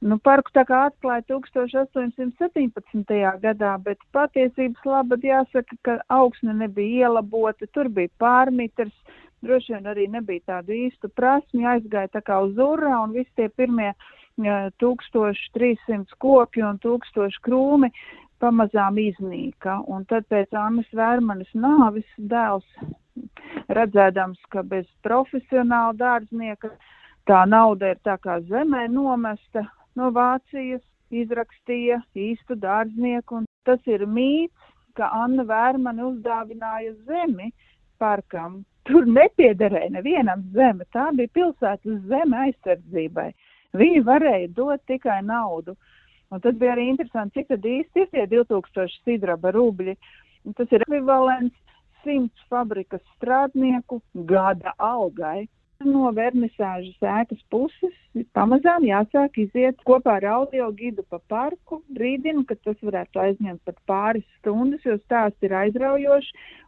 Parku tā kā atklāja 1817. gadā, bet patiesības labad jāsaka, ka augsne nebija ielabota, tur bija pārmitrs, droši vien arī nebija tādu īstu prasmi, aizgāja tā kā uz urā, un visi tie pirmie 1300 kopju un 1000 krūmi pamazām iznīka. Un tad pēc Annas Vērmanes nāves dēls, redzēdams, ka bez profesionāla dārznieka tā nauda ir tā kā zemē nomesta, no Vācijas izrakstīja īstu dārznieku, un tas ir mīts, ka Anna Vērmane uzdāvināja zemi parkam. Tur nepiederēja nevienam zeme, tā bija pilsētas zeme aizsardzībai. Viņi varēja dot tikai naudu. Un tad bija arī interesanti, cik tad īsti ir tie 2000 sidraba rubļi. Un tas ir ekvivalents 100 fabrikas strādnieku gada algai. No vernisāžas ēkas puses pamazām jāsāk iziet kopā ar audio gidu pa parku. Brīdinu, ka tas varētu aizņemt pat pāris stundas, jo stāsts ir aizraujoši.